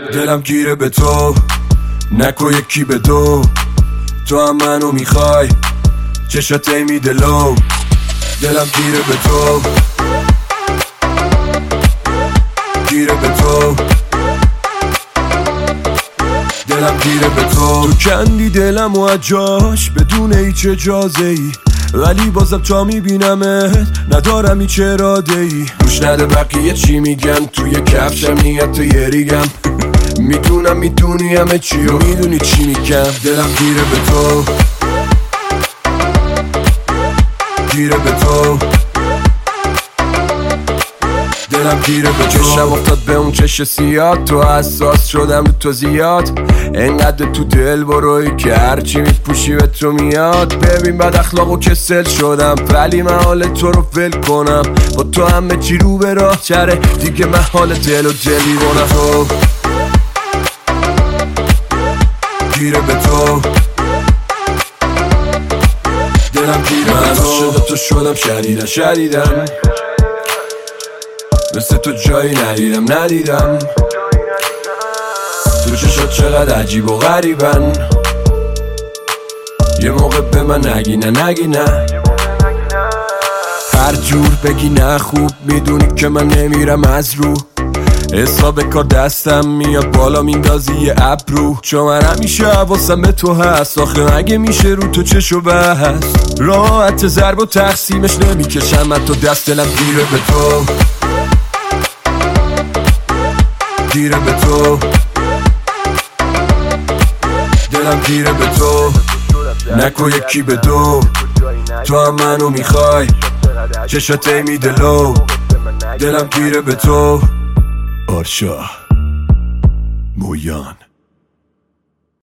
دلم گیره به تو، نکو یکی به دو. تو هم منو میخوای، چشات میده لو. دلم گیره به تو، گیره به تو، دلم گیره به تو. تو کندی دلم و اجاش بدون هیچ اجازه ای، ولی بازم تا میبینمت ندارم هیچ اراده ای. گوش نده بقیه چی میگن، توی کفشم نیت یه ریگم. میدونم میدونی همه چی و میدونی چی میگم. دلم گیره به تو، گیره به تو، دلم گیره به تو. چشم افتاد به اون چش سیاد، تو حساس شدم رو تو زیاد. انقدر تو دل بروی که هرچی میپوشی به تو میاد. ببین بد اخلاق و کسل شدم، ولی من حال تو رو ول کنم. با تو همه چی رو به راه چره، دیگه من حال دل و دلی کنم. تو گیره به تو، دلم گیره به تو. من عاشق تو شدم شدیدن، مثل تو جایی ندیدم. تو چشات چقدر عجیب و غریبن، یه موقع به من نگی نه. هر جور بگی نه خوب، میدونی که من نمیرم از رو. حساب کار دستم میاد بالا میندازی یه ابرو. چون من همیشه حواسم به تو هست، آخه اگه میشه رو تو چشو بست. راحت ضرب و تقسیمش نمیکشم من تو دست. دلم گیره به تو، گیره به تو، دلم گیره به تو، نکو یکی به دو. تو هم منو میخوای، چشات میده لو. دلم گیره به تو. آرشا مویان.